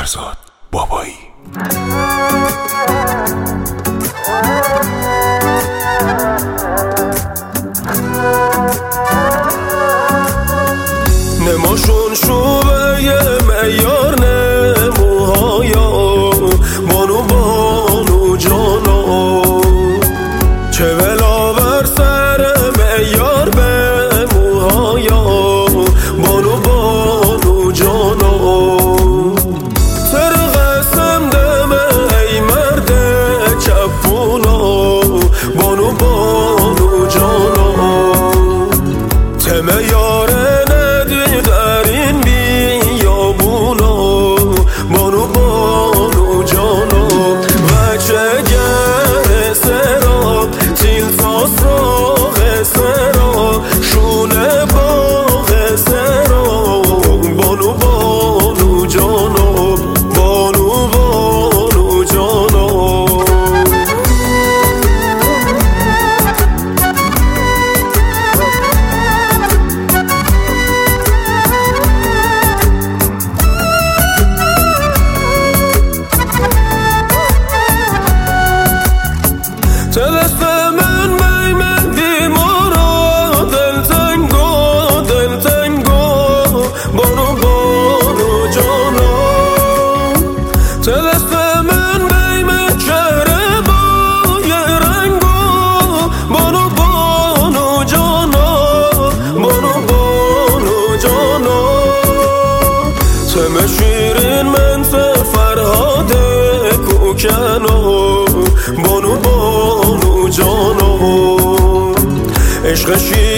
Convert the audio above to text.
فرزاد بابایی. نماشون شوبه میار نموهایا بانو بانو جانا چه بلاور سر میار به موهایا بانو بانو جانا سر قسم دم ای مرد چپونا بانو بانو جانا تمه یاره دست من من بیمارا دل تنگو بانو بانو جانا دست من من چهره با یه رنگو بانو بانو جانا بانو بانو جانا تم شیرین من فرهاد کوکنو بانو بانو جانو عشق شیر